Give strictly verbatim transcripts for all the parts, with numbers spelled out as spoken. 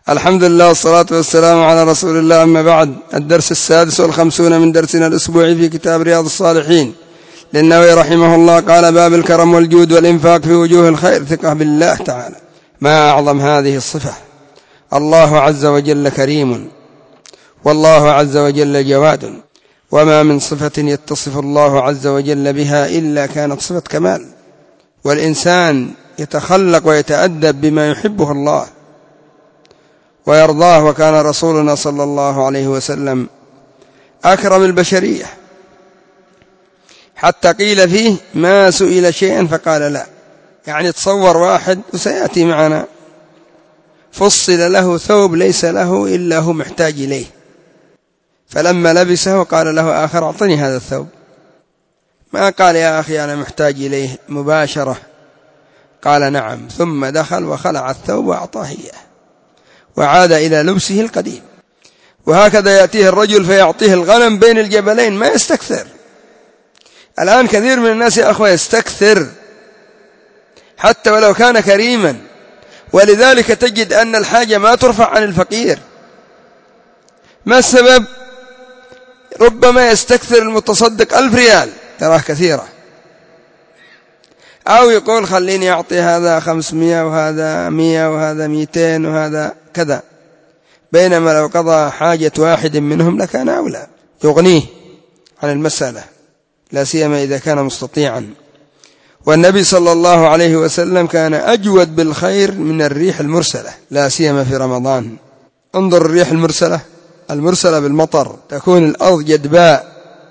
الحمد لله والصلاة والسلام على رسول الله، أما بعد. الدرس السادس والخمسون من درسنا الأسبوعي في كتاب رياض الصالحين للنووي رحمه الله. قال: باب الكرم والجود والإنفاق في وجوه الخير. ثقة بالله تعالى. ما أعظم هذه الصفة. الله عز وجل كريم، والله عز وجل جواد، وما من صفة يتصف الله عز وجل بها إلا كانت صفة كمال، والإنسان يتخلق ويتأدب بما يحبه الله ويرضاه. وكان رسولنا صلى الله عليه وسلم أكرم البشرية، حتى قيل فيه ما سئل شيئا فقال لا. يعني تصور واحد، وسيأتي معنا، فصل له ثوب ليس له إلا هو محتاج إليه، فلما لبسه قال له آخر: أعطني هذا الثوب. ما قال: يا أخي أنا محتاج إليه مباشرة. قال: نعم. ثم دخل وخلع الثوب وأعطاه إياه، وعاد إلى لبسه القديم. وهكذا يأتيه الرجل فيعطيه الغنم بين الجبلين، ما يستكثر. الآن كثير من الناس يا أخوة يستكثر حتى ولو كان كريما، ولذلك تجد أن الحاجة ما ترفع عن الفقير. ما السبب؟ ربما يستكثر المتصدق ألف ريال، تراه كثيرة، أو يقول خليني أعطي هذا خمسمائة وهذا مئة وهذا مئتين وهذا كذا، بينما لو قضى حاجة واحد منهم لكان أولى، يغنيه عن المسألة، لا سيما إذا كان مستطيعا. والنبي صلى الله عليه وسلم كان أجود بالخير من الريح المرسلة، لا سيما في رمضان. انظر الريح المرسلة المرسلة بالمطر، تكون الأرض جدباء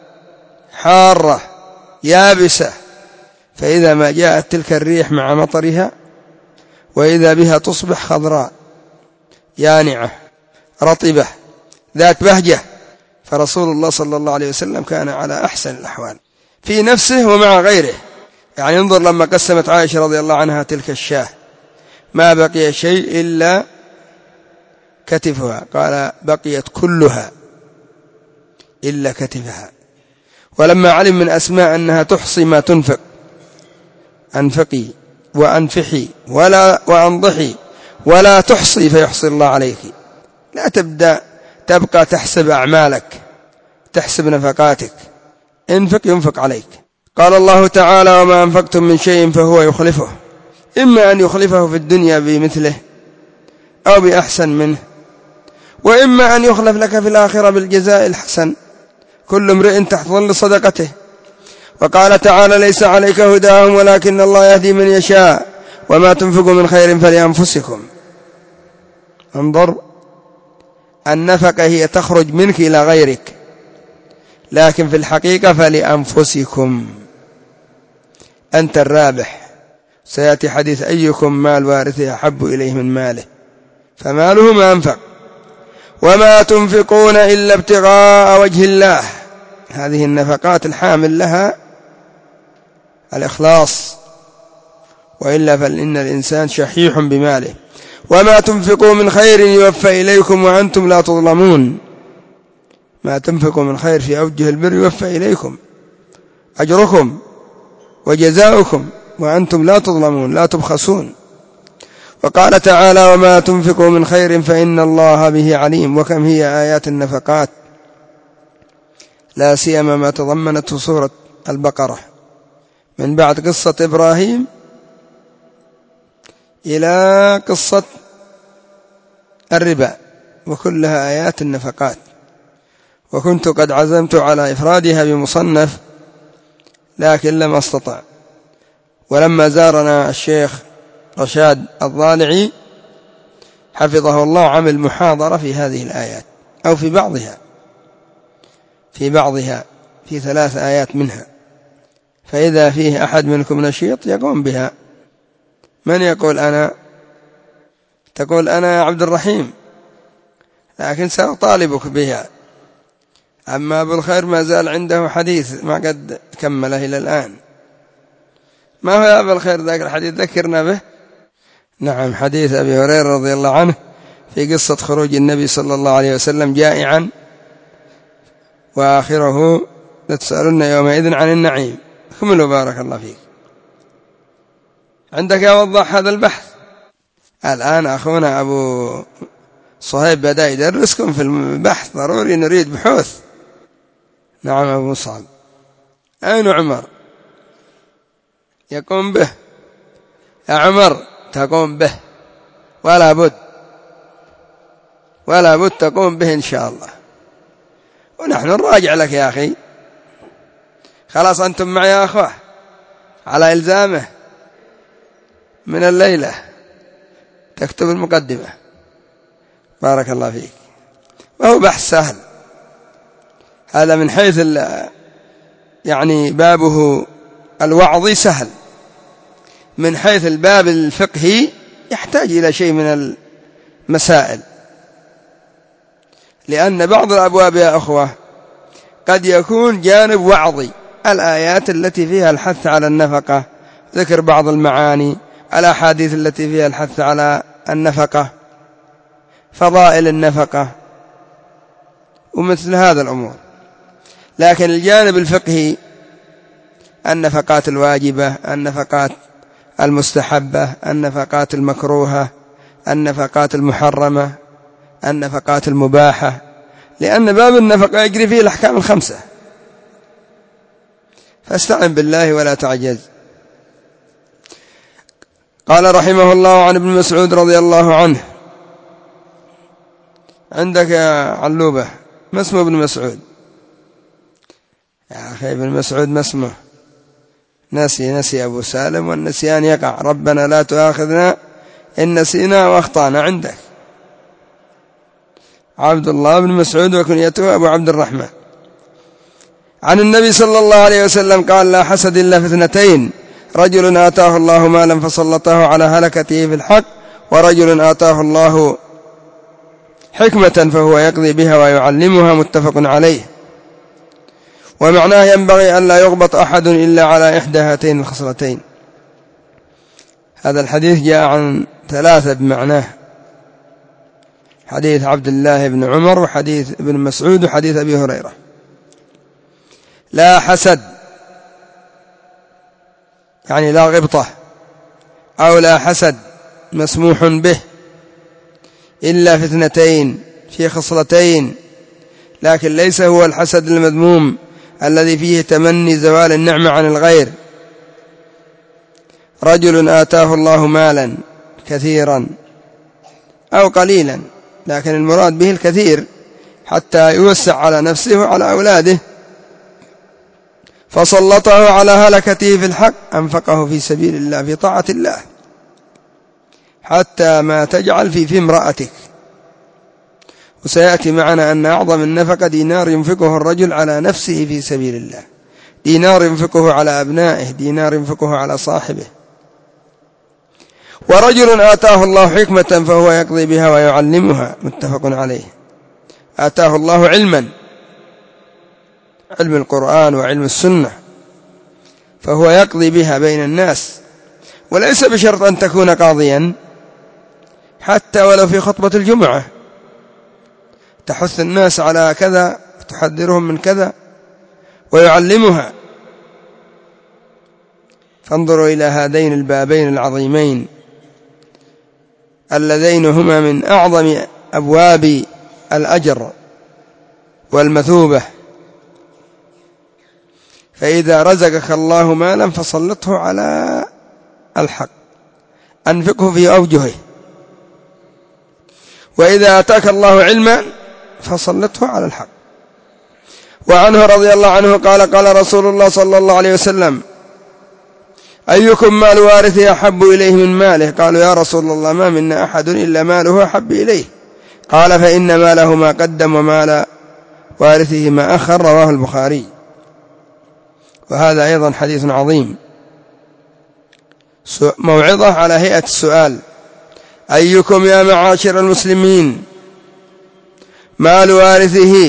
حارة يابسة، فإذا ما جاءت تلك الريح مع مطرها وإذا بها تصبح خضراء يانعة رطبة ذات بهجة. فرسول الله صلى الله عليه وسلم كان على أحسن الأحوال في نفسه ومع غيره. يعني انظر لما قسمت عائشة رضي الله عنها تلك الشاة، ما بقي شيء إلا كتفها، قال: بقيت كلها إلا كتفها. ولما علم من أسماء أنها تحصي ما تنفق: أنفقي وأنفحي ولا وأنضحي ولا تحصي فيحصي الله عليك. لا تبدأ تبقى تحسب أعمالك، تحسب نفقاتك، انفق ينفق عليك. قال الله تعالى: وما أنفقتم من شيء فهو يخلفه. إما أن يخلفه في الدنيا بمثله أو بأحسن منه، وإما أن يخلف لك في الآخرة بالجزاء الحسن، كل امرئ تحت ظل صدقته. وقال تعالى: ليس عليك هداهم ولكن الله يهدي من يشاء وما تنفقوا من خير فلأنفسكم. انظر، النفقة هي تخرج منك إلى غيرك، لكن في الحقيقة فلأنفسكم، أنت الرابح. سيأتي حديث: أيكم مال وارثه أحب إليه من ماله، فماله ما أنفق. وما تنفقون إلا ابتغاء وجه الله. هذه النفقات الحامل لها الإخلاص، وإلا فإن الإنسان شحيح بماله. وما تنفقوا من خير يوفى إليكم وأنتم لا تظلمون. ما تنفقوا من خير في أوجه البر يوفى إليكم أجركم وجزاؤكم وأنتم لا تظلمون، لا تبخسون. وقال تعالى: وما تنفقوا من خير فإن الله به عليم. وكم هي آيات النفقات، لا سيما ما تضمنته سورة البقرة، من بعد قصة إبراهيم إلى قصة الربا، وكلها آيات النفقات. وكنت قد عزمت على إفرادها بمصنف لكن لم أستطع. ولما زارنا الشيخ رشاد الضالعي حفظه الله عمل محاضرة في هذه الآيات، أو في بعضها في بعضها في ثلاث آيات منها، فإذا فيه أحد منكم نشيط يقوم بها. من يقول أنا؟ تقول أنا يا عبد الرحيم، لكن سأطالبك بها. أما أبو الخير ما زال عنده حديث ما قد كمله إلى الآن. ما هو يا أبو الخير ذاك الحديث؟ ذكرنا به. نعم، حديث أبي هريرة رضي الله عنه في قصة خروج النبي صلى الله عليه وسلم جائعا، وآخره: لتسألن يومئذ عن النعيم. كملوا بارك الله فيك. عندك يا وضح هذا البحث. الآن أخونا أبو صهيب بدأ يدرسكم في البحث، ضروري نريد بحوث. نعم أبو مصعب. أين عمر؟ يقوم به. يا عمر تقوم به، ولا بد ولا بد تقوم به إن شاء الله، ونحن نراجع لك يا أخي. خلاص أنتم معي يا أخوة على إلزامه من الليلة تكتب المقدمة. بارك الله فيك. وهو بحث سهل هذا من حيث يعني بابه الوعظي سهل، من حيث الباب الفقهي يحتاج إلى شيء من المسائل، لأن بعض الأبواب يا أخوة قد يكون جانب وعظي، الآيات التي فيها الحث على النفقة، ذكر بعض المعاني، الأحاديث التي فيها الحث على النفقة، فضائل النفقة ومثل هذا الأمور. لكن الجانب الفقهي النفقات الواجبة، النفقات المستحبة، النفقات المكروهة، النفقات المحرمة، النفقات المباحة، لأن باب النفقة يجري فيه الأحكام الخمسة. فاستعن بالله ولا تعجز. قال رحمه الله عن ابن مسعود رضي الله عنه. عندك يا علوبة ما اسمه ابن مسعود؟ يا أخي ابن مسعود ما اسمه؟ نسي نسي أبو سالم، والنسيان يقع. ربنا لا تؤاخذنا إن نسينا وأخطأنا. عندك عبد الله بن مسعود وكنيته أبو عبد الرحمن. عن النبي صلى الله عليه وسلم قال: لا حسد إلا في اثنتين: رجل آتاه الله مالا فسلطه على هلكته في الحق، ورجل آتاه الله حكمة فهو يقضي بها ويعلمها. متفق عليه. ومعناه ينبغي أن لا يغبط أحد إلا على إحدى هاتين الخصلتين. هذا الحديث جاء عن ثلاثة بمعناه: حديث عبد الله بن عمر، وحديث ابن مسعود، وحديث أبي هريرة. لا حسد يعني لا غبطة، أو لا حسد مسموح به إلا في اثنتين، في خصلتين، لكن ليس هو الحسد المذموم الذي فيه تمني زوال النعمة عن الغير. رجل آتاه الله مالا كثيرا أو قليلا، لكن المراد به الكثير حتى يوسع على نفسه وعلى أولاده، فسلطه على هلكته في الحق، أنفقه في سبيل الله في طاعة الله حتى ما تجعل في في امرأتك. وسيأتي معنا أن أعظم النفقة دينار ينفقه الرجل على نفسه في سبيل الله، دينار ينفقه على أبنائه، دينار ينفقه على صاحبه. ورجل آتاه الله حكمة فهو يقضي بها ويعلمها. متفق عليه. آتاه الله علما، علم القرآن وعلم السنة، فهو يقضي بها بين الناس، وليس بشرط أن تكون قاضيا، حتى ولو في خطبة الجمعة تحث الناس على كذا، تحذرهم من كذا، ويعلمها. فانظروا إلى هذين البابين العظيمين اللذين هما من أعظم أبواب الأجر والمثوبة. فإذا رزقك الله مالا فسلطه على الحق، أنفقه في أوجهه. وإذا أتاك الله علما فسلطه على الحق. وعنه رضي الله عنه قال: قال رسول الله صلى الله عليه وسلم: أيكم مال وارثه أحب إليه من ماله؟ قالوا: يا رسول الله ما منا أحد إلا ماله أحب إليه. قال: فإن ماله ما قدم ومال وارثه ما أخر. رواه البخاري. وهذا أيضا حديث عظيم. موعظة على هيئة السؤال: أيكم يا معاشر المسلمين مال وارثه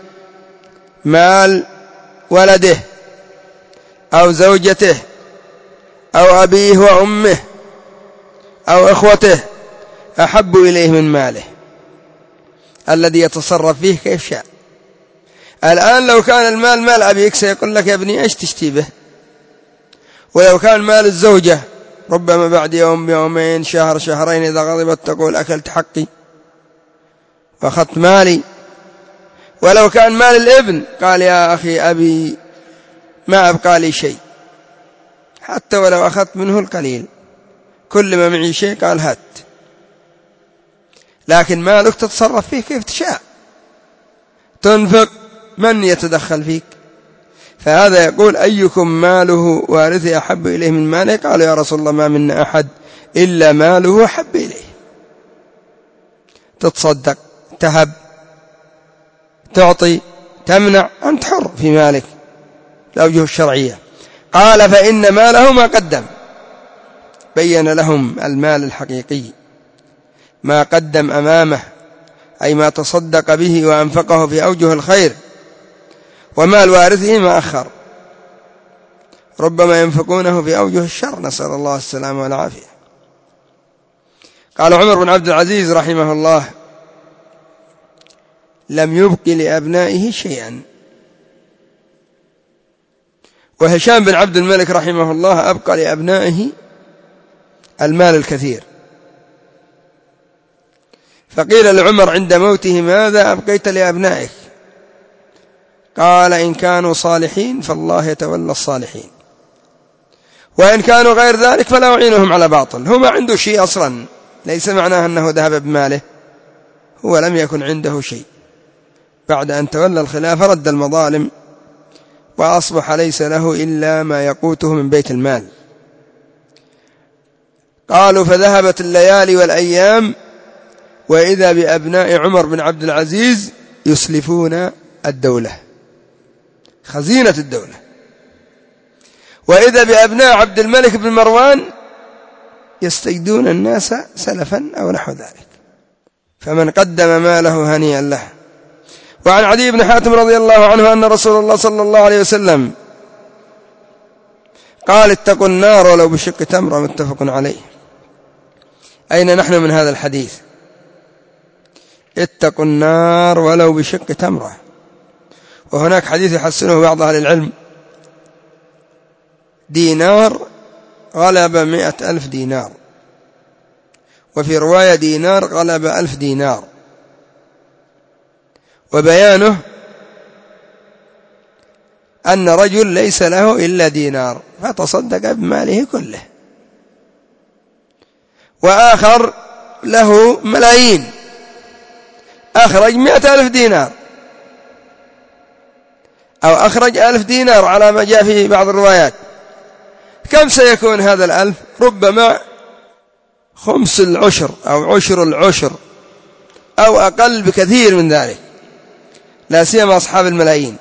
مال ولده أو زوجته أو أبيه وأمه أو إخوته أحب إليه من ماله الذي يتصرف فيه كيف شاء؟ الآن لو كان المال مال أبيك سيقول لك: يا ابني إيش تشتي به؟ ولو كان مال الزوجة ربما بعد يوم يومين شهر شهرين إذا غضبت تقول: أكلت حقي. وأخذت مالي. ولو كان مال الابن قال يا أخي أبي ما أبقى لي شيء، حتى ولو أخذت منه القليل، كل ما معي شيء قال هات. لكن مالك تتصرف فيه كيف تشاء، تنفق، من يتدخل فيك؟ فهذا يقول أيكم ماله وارثه أحب إليه من ماله؟ قالوا يا رسول الله ما منا أحد إلا ماله أحب إليه. تتصدق، تهب، تعطي، تمنع، أنت حر في مالك الأوجه الشرعية. قال فإن ماله ما قدم، بين لهم المال الحقيقي ما قدم أمامه، أي ما تصدق به وأنفقه في أوجه الخير، ومال وارثه ما أخر، ربما ينفقونه في أوجه الشر، نسأل الله السلامة والعافية. قال عمر بن عبد العزيز رحمه الله لم يبق لأبنائه شيئا. وهشام بن عبد الملك رحمه الله أبقى لأبنائه المال الكثير. فقيل لعمر عند موته ماذا أبقيت لأبنائك؟ قال إن كانوا صالحين فالله يتولى الصالحين، وإن كانوا غير ذلك فلا أعينهم على باطل. هو ما عنده شيء أصلا، ليس معناه أنه ذهب بماله، هو لم يكن عنده شيء، بعد أن تولى الخلافة رد المظالم وأصبح ليس له إلا ما يقوته من بيت المال. قالوا فذهبت الليالي والأيام وإذا بأبناء عمر بن عبد العزيز يسلفون الدولة، خزينة الدولة، وإذا بأبناء عبد الملك بن مروان يستجدون الناس سلفا أو نحو ذلك. فمن قدم ماله هنيئا له. وعن عدي بن حاتم رضي الله عنه أن رسول الله صلى الله عليه وسلم قال اتقوا النار ولو بشق تمرة، متفق عليه. أين نحن من هذا الحديث؟ اتقوا النار ولو بشق تمرة. وهناك حديث يحسنه بعض أهل العلم: دينار غلب مئة ألف دينار، وفي رواية دينار غلب ألف دينار. وبيانه أن رجل ليس له إلا دينار فتصدق بماله كله، وآخر له ملايين أخرج مئة ألف دينار، أو أخرج ألف دينار على ما جاء في بعض الروايات. كم سيكون هذا الألف؟ ربما خمس العشر أو عشر العشر أو أقل بكثير من ذلك، لا سيما أصحاب الملايين.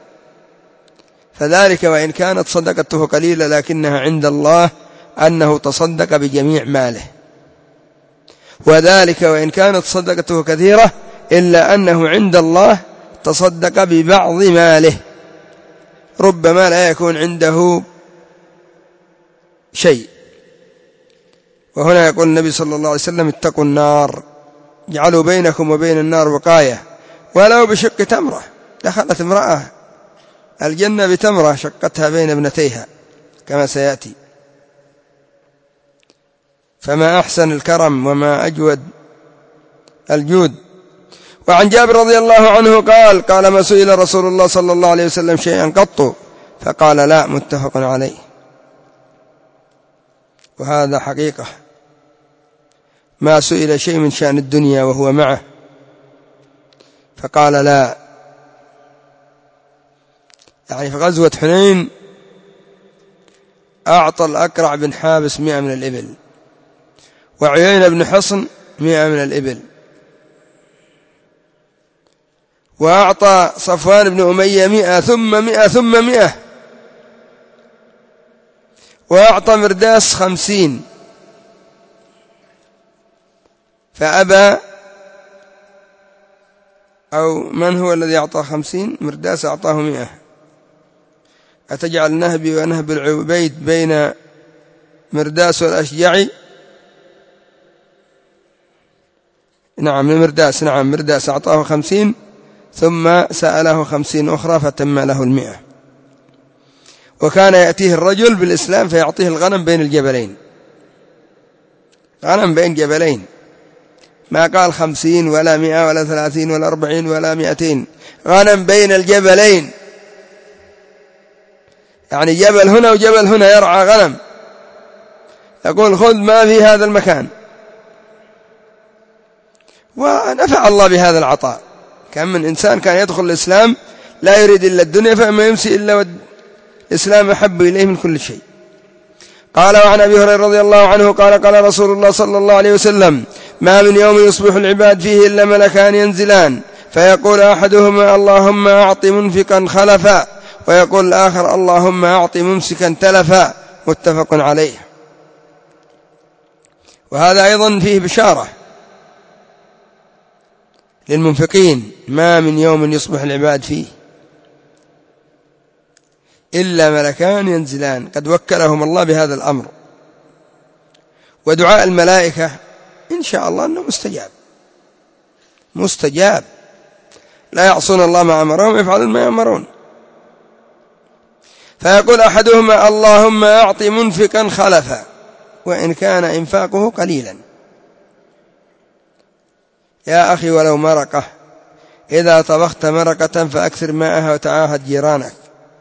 فذلك وإن كانت صدقته قليلة لكنها عند الله أنه تصدق بجميع ماله، وذلك وإن كانت صدقته كثيرة إلا أنه عند الله تصدق ببعض ماله، ربما لا يكون عنده شيء. وهنا يقول النبي صلى الله عليه وسلم اتقوا النار، اجعلوا بينكم وبين النار وقاية ولو بشق تمرة. دخلت امرأة الجنة بتمرة شقتها بين ابنتيها كما سيأتي. فما أحسن الكرم وما أجود الجود. وعن جابر رضي الله عنه قال قال ما سئل رسول الله صلى الله عليه وسلم شيئا قط فقال لا، متفق عليه. وهذا حقيقة، ما سئل شيء من شأن الدنيا وهو معه فقال لا. يعني في غزوة حنين أعطى الأقرع بن حابس مئة من الإبل، وعيينة بن حصن مئة من الإبل، وأعطى صفوان بن أمية مئة ثم مئة ثم مئة، وأعطى مرداس خمسين، فأبى. أو من هو الذي أعطى خمسين؟ مرداس أعطاه مئة. أتجعل نهبي ونهب العبيد بين مرداس والأشجعي؟ نعم مرداس، نعم مرداس أعطاه خمسين ثم سأله خمسين أخرى فتم له المئة. وكان يأتيه الرجل بالإسلام فيعطيه الغنم بين الجبلين، غنم بين جبلين، ما قال خمسين ولا مئة ولا ثلاثين ولا أربعين ولا مئتين، غنم بين الجبلين، يعني جبل هنا وجبل هنا يرعى غنم، يقول خذ ما في هذا المكان. ونفع الله بهذا العطاء. كم من إنسان كان يدخل الإسلام لا يريد إلا الدنيا، فما يمسي إلا الإسلام أحب إليه من كل شيء. قال وعن أبي هريرة رضي الله عنه قال قال رسول الله صلى الله عليه وسلم: ما من يوم يصبح العباد فيه إلا ملكان ينزلان، فيقول أحدهما: اللهم أعط منفقا خلفا، ويقول الآخر: اللهم أعط ممسكا تلفا. متفق عليه. وهذا أيضا فيه بشارة للمنفقين: ما من يوم يصبح العباد فيه إلا ملكان ينزلان، قد وكلهم الله بهذا الأمر. ودعاء الملائكة إن شاء الله أنه مستجاب مستجاب، لا يعصون الله ما أمرهم ويفعلون ما يأمرون. فيقول أحدهما: اللهم أعط منفقا خلفا، وإن كان إنفاقه قليلا. يا أخي ولو مرقة، إذا طبخت مرقة فأكثر ماءها وتعاهد جيرانك،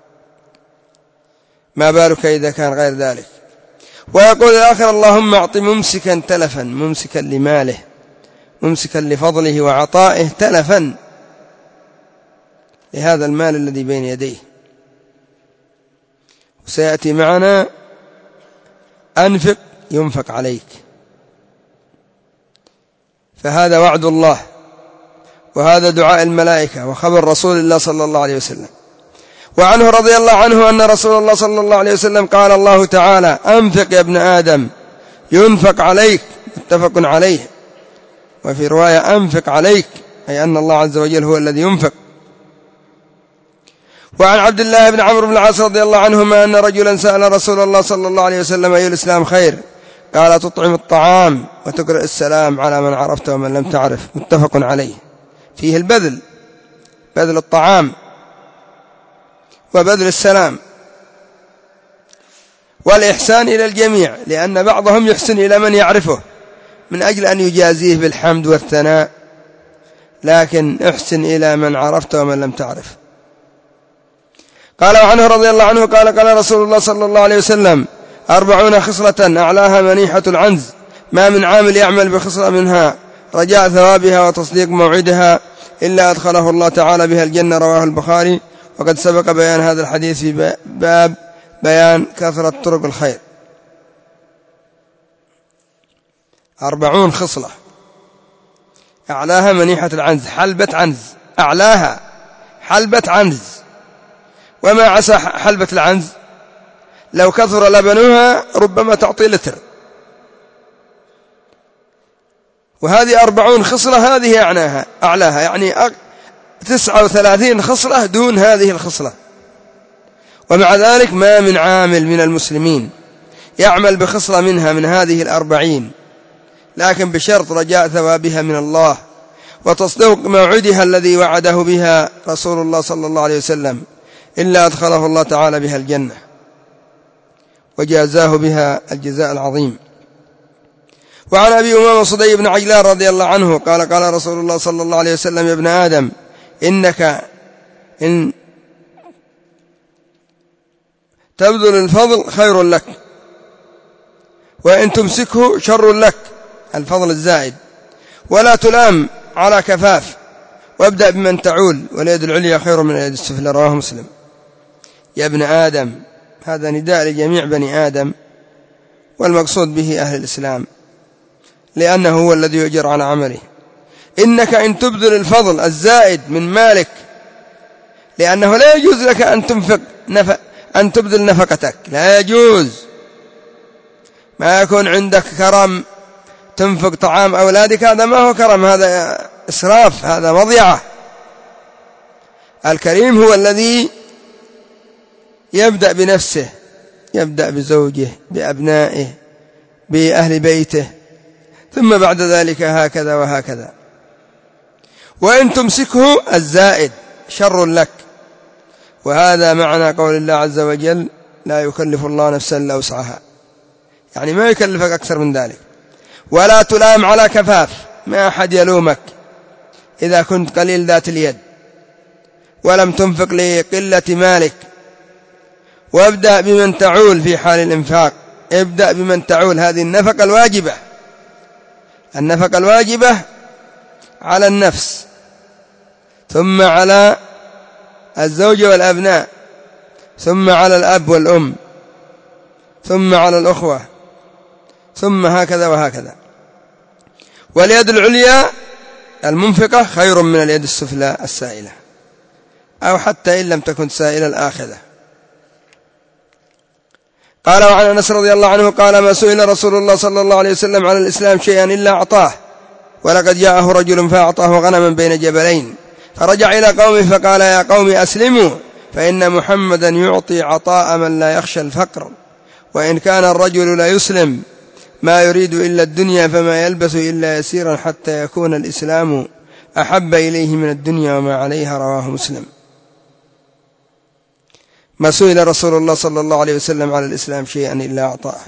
ما بالك إذا كان غير ذلك. ويقول الآخر: اللهم أعط ممسكا تلفا، ممسكا لماله، ممسكا لفضله وعطائه، تلفا لهذا المال الذي بين يديه. وسيأتي معنا: أنفق ينفق عليك. فهذا وعد الله، وهذا دعاء الملائكة، وخبر رسول الله صلى الله عليه وسلم. وعنه رضي الله عنه أن رسول الله صلى الله عليه وسلم قال: الله تعالى: أنفق يا ابن آدم ينفق عليك. متفق عليه. وفي رواية: أنفق عليك، أي أن الله عز وجل هو الذي ينفق. وعن عبد الله بن عمرو بن العاص رضي الله عنهما أن رجلا سأل رسول الله صلى الله عليه وسلم: أي الإسلام خير؟ قال: تطعم الطعام وتقرأ السلام على من عرفت ومن لم تعرف. متفق عليه. فيه البذل، بذل الطعام وبذل السلام، والإحسان إلى الجميع، لأن بعضهم يحسن إلى من يعرفه من أجل أن يجازيه بالحمد والثناء، لكن احسن إلى من عرفت ومن لم تعرف. قال وعنه رضي الله عنه قال: قال رسول الله صلى الله عليه وسلم: أربعون خصلة أعلاها منيحة العنز، ما من عامل يعمل بخصلة منها رجاء ثوابها وتصديق موعدها إلا أدخله الله تعالى بها الجنة. رواه البخاري. وقد سبق بيان هذا الحديث في باب بيان كثرة طرق الخير. أربعون خصلة أعلاها منيحة العنز، حلبة عنز، أعلاها حلبة عنز. وما عسى حلبة العنز لو كثر لبنها ربما تعطي لتر. وهذه أربعون خصلة، هذه أعناها أعلاها، يعني تسعة وثلاثين خصلة دون هذه الخصلة. ومع ذلك ما من عامل من المسلمين يعمل بخصلة منها من هذه الأربعين، لكن بشرط رجاء ثوابها من الله وتصديق موعدها الذي وعده بها رسول الله صلى الله عليه وسلم، إلا أدخله الله تعالى بها الجنة وجازاه بها الجزاء العظيم. وعن أبي أمامة صدي بن عجلان رضي الله عنه قال: قال رسول الله صلى الله عليه وسلم: يا ابن آدم إنك إن تبذل الفضل خير لك، وإن تمسكه شر لك، الفضل الزائد، ولا تلام على كفاف، وابدأ بمن تعول، واليد العليا خير من اليد السفلى. رواه مسلم. يا ابن آدم، هذا نداء لجميع بني آدم، والمقصود به أهل الإسلام، لأنه هو الذي يؤجر على عمله. إنك إن تبذل الفضل الزائد من مالك، لأنه لا يجوز لك أن تنفق نفق أن تبذل نفقتك، لا يجوز. ما يكون عندك كرم تنفق طعام أولادك، هذا ما هو كرم، هذا إسراف، هذا مضيعة. الكريم هو الذي يبدأ بنفسه، يبدأ بزوجه، بأبنائه، بأهل بيته، ثم بعد ذلك هكذا وهكذا. وإن تمسكه الزائد شر لك. وهذا معنى قول الله عز وجل: لا يكلف الله نفسا إلا وسعها، يعني ما يكلفك أكثر من ذلك. ولا تلام على كفاف، ما أحد يلومك إذا كنت قليل ذات اليد ولم تنفق لقلة مالك. وابدأ بمن تعول في حال الإنفاق، ابدأ بمن تعول. هذه النفقة الواجبة، النفقة الواجبة على النفس، ثم على الزوج والأبناء، ثم على الأب والأم، ثم على الأخوة، ثم هكذا وهكذا. واليد العليا المنفقة خير من اليد السفلى السائلة، أو حتى إن لم تكن سائلة الآخذة. قال: وعن أنس رضي الله عنه قال: ما سئل رسول الله صلى الله عليه وسلم على الإسلام شيئا إلا أعطاه، ولقد جاءه رجل فأعطاه غنما بين جبلين، فرجع إلى قومه فقال: يا قوم أسلموا، فإن محمدا يعطي عطاء من لا يخشى الفقر، وإن كان الرجل لا يسلم ما يريد إلا الدنيا فما يلبث إلا يسيرا حتى يكون الإسلام أحب إليه من الدنيا وما عليها. رواه مسلم. ما سئل رسول الله صلى الله عليه وسلم على الإسلام شيئا إلا أعطاه.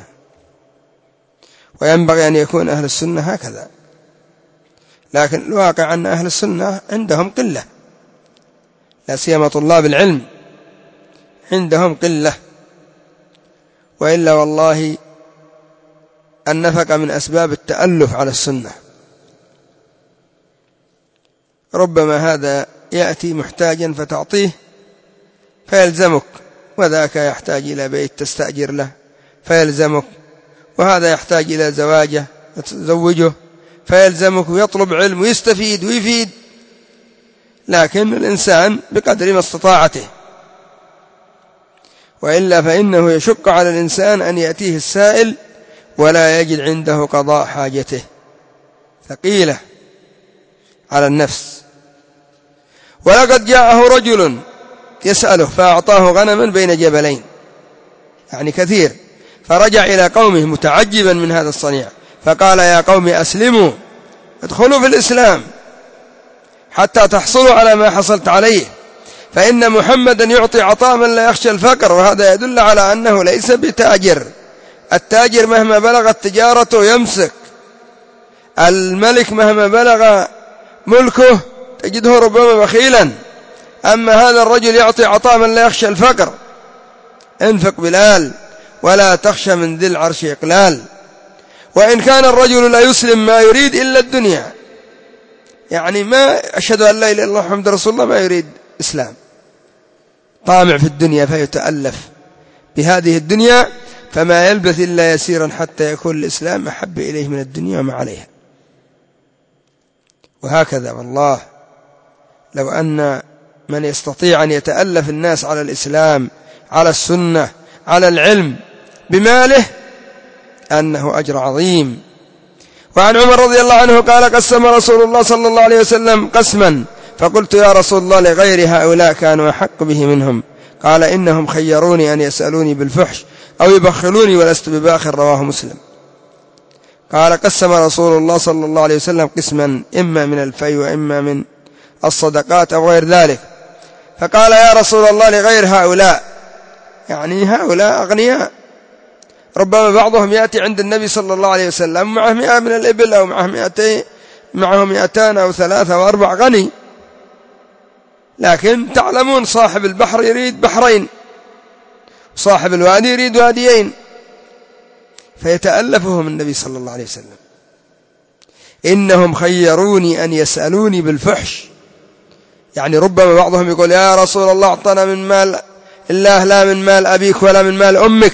وينبغي أن يكون أهل السنة هكذا، لكن الواقع أن أهل السنة عندهم قلة، لا سيما طلاب العلم عندهم قلة. وإلا والله النفقة من أسباب التألف على السنة. ربما هذا يأتي محتاجا فتعطيه فيلزمك، وذاك يحتاج إلى بيت تستأجر له فيلزمك، وهذا يحتاج إلى زواجه تزوجه فيلزمك، ويطلب علم ويستفيد ويفيد، لكن الإنسان بقدر ما استطاعته. وإلا فإنه يشق على الإنسان أن يأتيه السائل ولا يجد عنده قضاء حاجته، ثقيلة على النفس. ولقد جاءه رجل يسأله فأعطاه غنما بين جبلين، يعني كثير، فرجع إلى قومه متعجبا من هذا الصنيع، فقال: يا قوم أسلموا، ادخلوا في الإسلام حتى تحصلوا على ما حصلت عليه، فإن محمدا يعطي عطاء من لا يخشى الفقر. وهذا يدل على أنه ليس بتاجر. التاجر مهما بلغت تجارته يمسك، الملك مهما بلغ ملكه تجده ربما بخيلا، أما هذا الرجل يعطي عطاء من لا يخشى الفقر. انفق بلال ولا تخشى من ذي العرش إقلال، وإن كان الرجل لا يسلم ما يريد إلا الدنيا، يعني ما أشهد أن لا إله إلا الله محمد رسول الله ما يريد إسلام، طامع في الدنيا فيتألف بهذه الدنيا، فما يلبث إلا يسيرا حتى يكون الإسلام أحب إليه من الدنيا وما عليها. وهكذا والله لو أن من يستطيع أن يتألف الناس على الإسلام، على السنة، على العلم بماله، أنه أجر عظيم. وعن عمر رضي الله عنه قال: قسم رسول الله صلى الله عليه وسلم قسما، فقلت: يا رسول الله لغير هؤلاء كانوا أحق به منهم. قال: إنهم خيروني أن يسألوني بالفحش أو يبخلوني ولست بباخر. رواه مسلم. قال: قسم رسول الله صلى الله عليه وسلم قسما، إما من الفي وإما من الصدقات أو غير ذلك. فقال: يا رسول الله لغير هؤلاء، يعني هؤلاء أغنياء، ربما بعضهم يأتي عند النبي صلى الله عليه وسلم معه مئة من الإبل أو معه مئتين، معه مئتان أو ثلاثة أو أربع، غني، لكن تعلمون صاحب البحر يريد بحرين، صاحب الوادي يريد واديين، فيتألفهم النبي صلى الله عليه وسلم. إنهم خيروني أن يسألوني بالفحش، يعني ربما بعضهم يقول: يا رسول الله أعطنا من مال الله لا من مال أبيك ولا من مال أمك،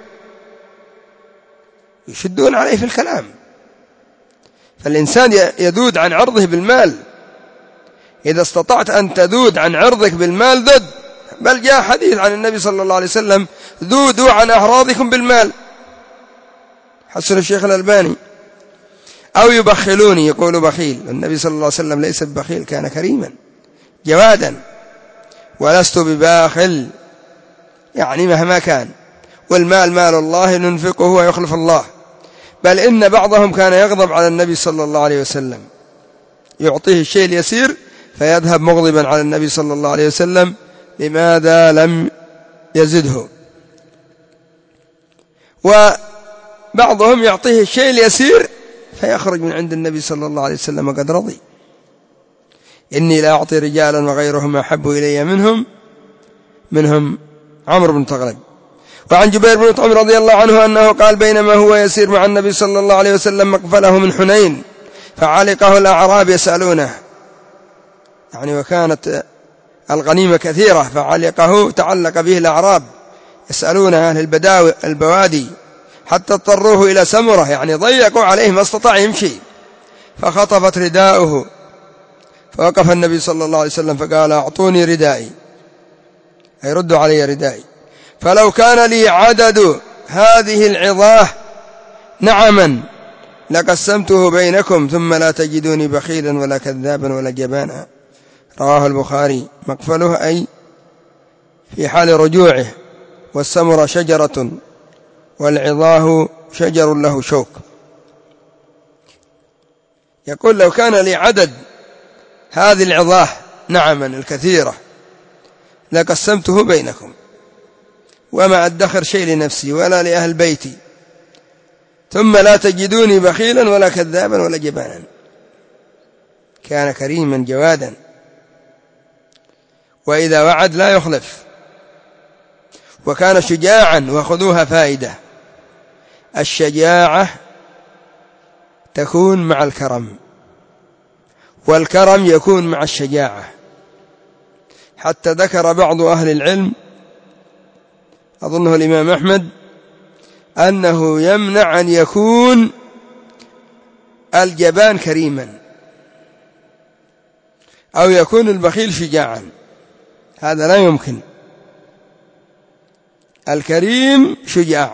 يشدون عليه في الكلام. فالإنسان يذود عن عرضه بالمال، إذا استطعت أن تذود عن عرضك بالمال ذد، بل جاء حديث عن النبي صلى الله عليه وسلم: ذودوا عن أعراضكم بالمال، حسن الشيخ الألباني. أو يبخلوني، يقول بخيل، النبي صلى الله عليه وسلم ليس ببخيل، كان كريما جوادا. ولست بباخل، يعني مهما كان، والمال مال الله ننفقه ويخلف الله. بل إن بعضهم كان يغضب على النبي صلى الله عليه وسلم، يعطيه الشيء اليسير فيذهب مغضبا على النبي صلى الله عليه وسلم: لماذا لم يزده؟ وبعضهم يعطيه الشيء اليسير فيخرج من عند النبي صلى الله عليه وسلم قد رضي. إني لا أعطي رجالا وغيرهم أحب إلي منهم منهم عمرو بن تغلب. وعن جبير بن مطعم رضي الله عنه أنه قال بينما هو يسير مع النبي صلى الله عليه وسلم مقفله من حنين فعلقه الأعراب يسألونه، يعني وكانت الغنيمة كثيرة فعلقه تعلق به الأعراب يسألون أهل البداوي البوادي حتى اضطروه إلى سمرة، يعني ضيقوا عليه ما استطاع يمشي، فخطفت رداؤه فوقف النبي صلى الله عليه وسلم فقال أعطوني ردائي، أي ردوا علي ردائي، فلو كان لي عدد هذه العظاه نعما لقسمته بينكم ثم لا تجدوني بخيلا ولا كذابا ولا جبانا. رواه البخاري. مقفله أي في حال رجوعه، والسمر شجرة والعظاه شجر له شوك. يقول لو كان لي عدد هذه العظاه نعما الكثيرة لقسمته بينكم وما أدخر شيء لنفسي ولا لأهل بيتي ثم لا تجدوني بخيلا ولا كذابا ولا جبانا. كان كريما جوادا، وإذا وعد لا يخلف، وكان شجاعا. وخذوها فائدة، الشجاعة تكون مع الكرم، والكرم يكون مع الشجاعة، حتى ذكر بعض أهل العلم أظنه الإمام أحمد أنه يمنع أن يكون الجبان كريما أو يكون البخيل شجاعا، هذا لا يمكن. الكريم شجاع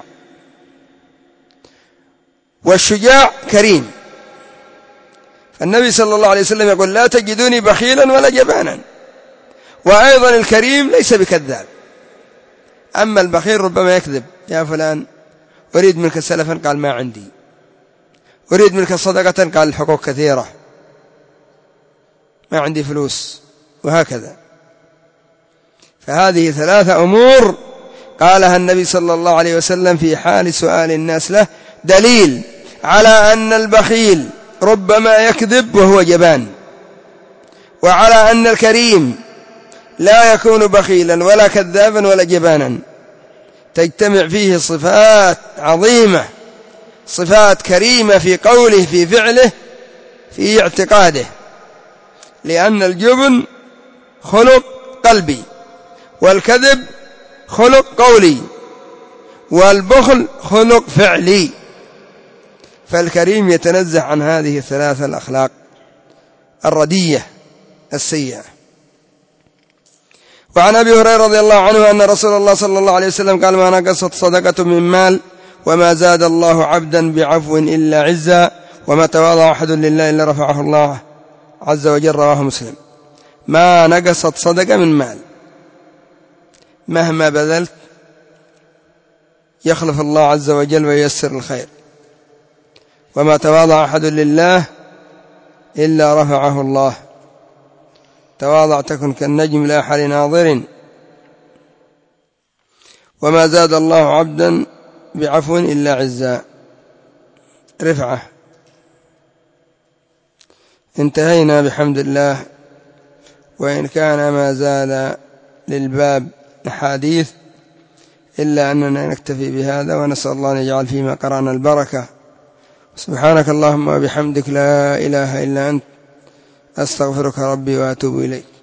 والشجاع كريم. فالنبي صلى الله عليه وسلم يقول لا تجدوني بخيلا ولا جبانا. وأيضا الكريم ليس بكذاب، أما البخيل ربما يكذب، يا فلان أريد منك سلفا قال ما عندي، أريد منك صدقة قال الحقوق كثيرة ما عندي فلوس، وهكذا. فهذه ثلاثة أمور قالها النبي صلى الله عليه وسلم في حال سؤال الناس له، دليل على أن البخيل ربما يكذب وهو جبان، وعلى أن الكريم لا يكون بخيلا ولا كذابا ولا جبانا، تجتمع فيه صفات عظيمة، صفات كريمة في قوله في فعله في اعتقاده. لأن الجبن خلق قلبي، والكذب خلق قولي، والبخل خلق فعلي. فالكريم يتنزه عن هذه الثلاثة الأخلاق الردية السيئة. وعن أبي هريرة رضي الله عنه أن رسول الله صلى الله عليه وسلم قال ما نقصت صدقة من مال وما زاد الله عبدا بعفو إلا عزا وما تواضع أحد لله إلا رفعه الله عز وجل. رواه مسلم. ما نقصت صدقة من مال، مهما بذلت يخلف الله عز وجل وييسر الخير. وما تواضع أحد لله إلا رفعه الله. تواضع تكن كالنجم لا حال ناظر. وما زاد الله عبدا بعفو إلا عزا، رفعه. انتهينا بحمد الله، وإن كان ما زال للباب حديث إلا أننا نكتفي بهذا، ونسأل الله أن يجعل فيما قرأنا البركة. سبحانك اللهم وبحمدك لا إله إلا أنت أستغفرك ربي وأتوب إليك.